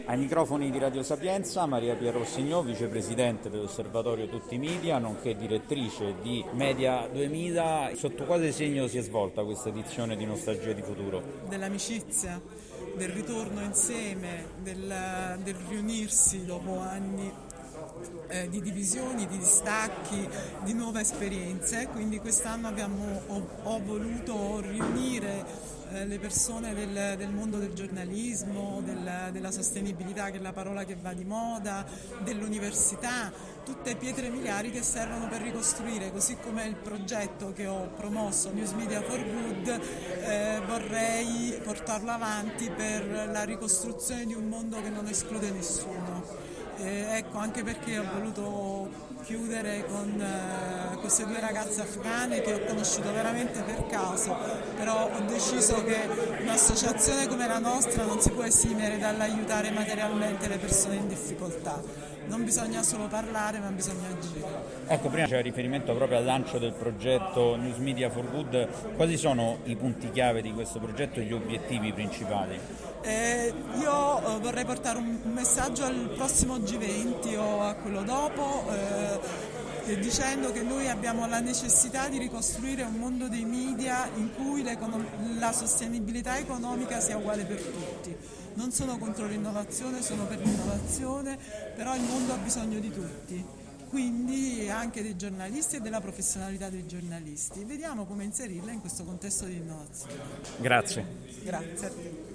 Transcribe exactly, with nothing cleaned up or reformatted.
Ai microfoni di Radio Sapienza, Maria Pia Rossignò, vicepresidente dell'Osservatorio Tutti Media, nonché direttrice di Media duemila. Sotto quale segno si è svolta questa edizione di Nostalgia di Futuro? Dell'amicizia, del ritorno insieme, del, del riunirsi dopo anni eh, di divisioni, di distacchi, di nuove esperienze. Quindi quest'anno abbiamo, ho, ho voluto riunire eh, le persone del, del mondo del giornalismo, del, della sostenibilità, che è la parola che va di moda, dell'università, tutte pietre miliari che servono per ricostruire, così come il progetto che ho promosso, News Media for Good, eh, vorrei portarlo avanti per la ricostruzione di un mondo che non esclude nessuno. Eh, ecco, anche perché ho voluto chiudere con eh, queste due ragazze afghane che ho conosciuto veramente per caso, però ho deciso che un'associazione come la nostra non si può esimere dall'aiutare materialmente le persone in difficoltà. Non bisogna solo parlare, ma bisogna agire. Ecco, prima c'era riferimento proprio al lancio del progetto News Media for Good. Quali sono i punti chiave di questo progetto e gli obiettivi principali? Eh, io eh, vorrei portare un, un messaggio al prossimo G venti o a quello dopo, eh, dicendo che noi abbiamo la necessità di ricostruire un mondo dei media in cui la sostenibilità economica sia uguale per tutti. Non sono contro l'innovazione, sono per l'innovazione, però il mondo ha bisogno di tutti, quindi anche dei giornalisti e della professionalità dei giornalisti. Vediamo come inserirla in questo contesto di innovazione. Grazie. Grazie.